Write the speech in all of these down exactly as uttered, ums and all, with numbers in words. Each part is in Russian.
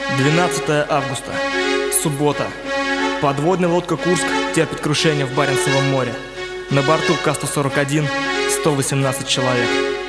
двенадцатое августа. Суббота. Подводная лодка «Курск» терпит крушение в Баренцевом море. На борту К сто сорок один сто восемнадцать человек.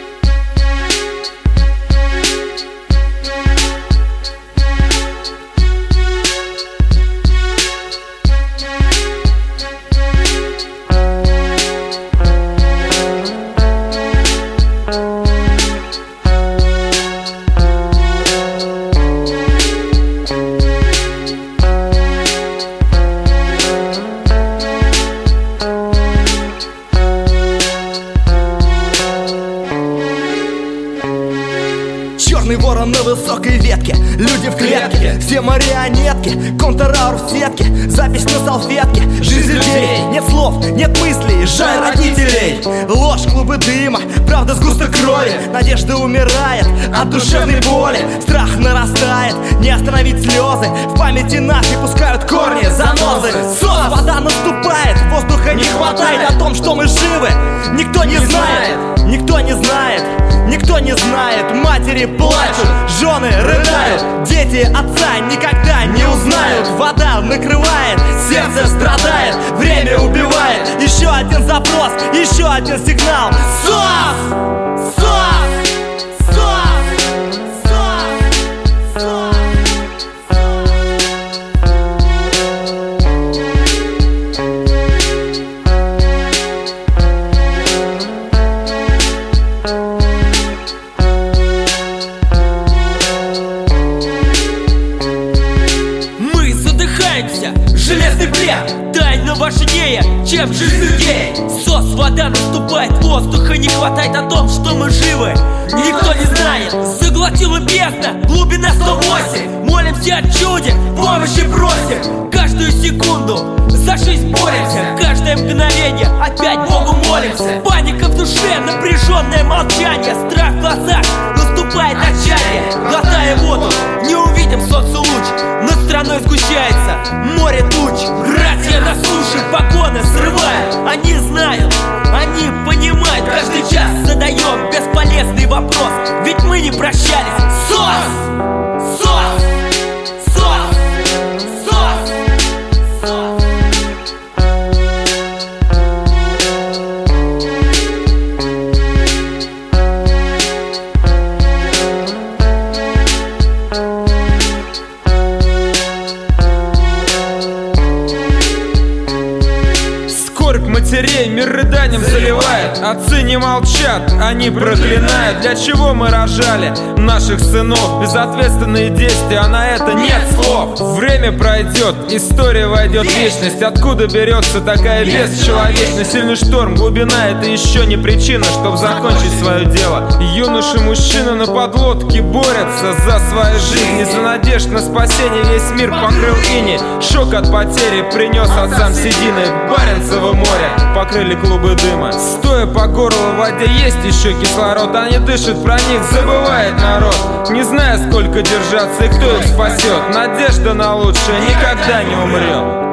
Черный ворон на высокой ветке, люди в клетке, все марионетки, контраур в сетке, запись на салфетке, жизнь людей, нет слов, нет мыслей, жаль родителей. Ложь, клубы дыма, правда сгусток крови, надежда умирает от душевной боли, страх нарастает, не остановить слезы, в памяти нашей пускают корни, занозы. Сос, вода наступает, воздуха не хватает, о том, что мы живы, никто не знает, никто не знает. Никто не знает, матери плачут, жены рыдают, дети отца никогда не узнают. Вода накрывает, сердце страдает, время убивает. Еще один запрос, еще один сигнал. СОС! СОС! СОС! СОС! СОС! Железный плен, тайна важнее, чем жизнь людей. СОС, вода наступает, воздуха не хватает, о том, что мы живы, никто не знает. Заглотила бездна, глубина сто восемь. Молимся о чуде, помощи просим. Каждую секунду за жизнь боремся, каждое мгновение опять Богу молимся. Паника в душе, напряженное молчание, страх в глазах, наступает отчаяние. Глотая воду, не увидим солнцелуч, над страной сгущается море туч. Братья на суше погоны срывают, они знают, они понимают. Каждый час задаем бесполезный вопрос, ведь мы не прощались. СОС! СОС! Матерей мир рыданием заливает, отцы не молчат, они проклинают. Для чего мы рожали наших сынов? Безответственные действия, а на это нет слов. Время пройдет, история войдет в вечность. Откуда берется такая бесчеловечность? Сильный шторм, глубина — это еще не причина, чтобы закончить свое дело. Юноши, мужчины на подлодке борются за свою жизнь, и за надежд на спасение весь мир покрыл иней. Шок от потери принес отцам седины. Баренцево море покрыли клубы дыма. Стоя по горло в воде, есть еще кислород. Они дышат, про них забывает народ, не зная, сколько держаться и кто их спасет. Надежда на лучшее никогда не умрет.